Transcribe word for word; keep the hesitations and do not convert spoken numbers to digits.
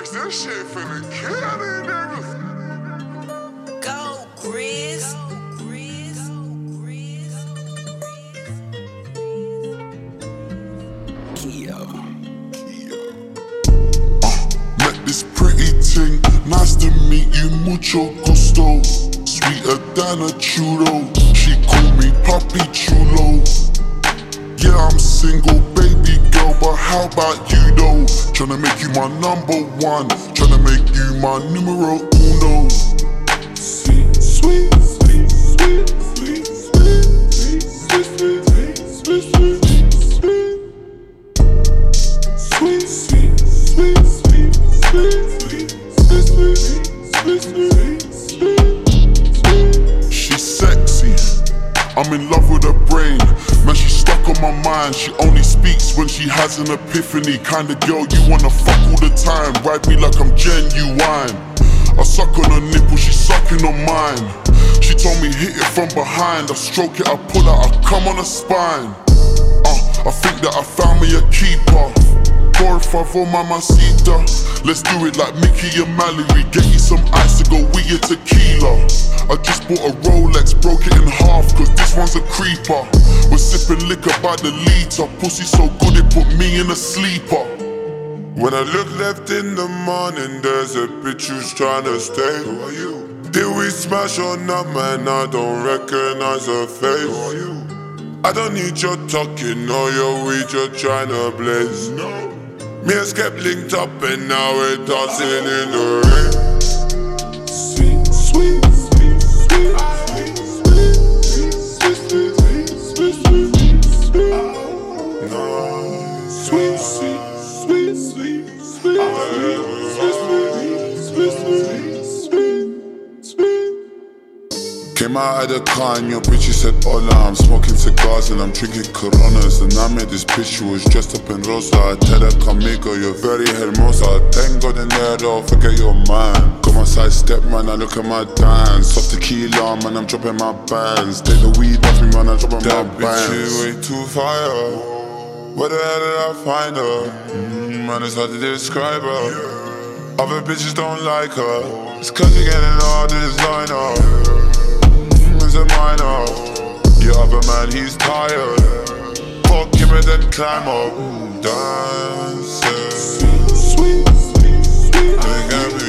Rex, that shit finna kill these niggas. Go, Grizz. Met this pretty ting, nice to meet you, mucho gusto. Sweeter than a churro, she call me Papi Chulo. Yeah, I'm single, baby girl, but how about you though? Tryna make you my number one, tryna make you my numero uno. Sweet, sweet, sweet, sweet, sweet, sweet, sweet, sweet, sweet, sweet, sweet, sweet, sweet, sweet, sweet, sweet. She's sexy, I'm in love with her brain. Man, she's stuck on my mind. She only speaks when she has an epiphany. Kinda girl you wanna fuck all the time. Ride me like I'm genuine. I suck on her nipple, she's sucking on mine. She told me hit it from behind. I stroke it, I pull out, I come on her spine. Uh, I think that I found me a keeper. Four five for mamacita. Let's do it like Mickey and Mallory. Get you some ice to go with your tequila. I just bought a Rolex, broke it in half, cause this one's a creeper. We're sipping liquor by the liter. Pussy so good it put me in a sleeper. When I look left in the morning, there's a bitch who's tryna stay. Who are you? Did we smash or not, man? I don't recognize her face. Who are you? I don't need your talking or your weed, you're tryna blaze. No. Me and Skep linked up and now we're dancing in the rain. Sweet, sweet, sweet, sweet, sweet, sweet, sweet, sweet, sweet, sweet. No. Sweet, sweet, sweet, sweet, sweet, sweet, sweet, sweet, sweet. Came out of the car and your bitch said hola. I'm smoking cigars and I'm drinking Coronas. And I met this bitch who was dressed up in rosa. I tell her conmigo, you're very hermosa. Thank God in there though, forget your mind. Got my side step man, I look at my dance. Off tequila man, I'm dropping my bands. Take the weed off me man, I'm dropping my bands. That bitch is way too fire. Where the hell did I find her? Mm, man, it's hard to describe her. Other bitches don't like her. It's cause you're getting all this line up. A minor. Your other man, he's tired. Fuck him and then climb up. Dancing. Sweet, sweet, sweet, sweet.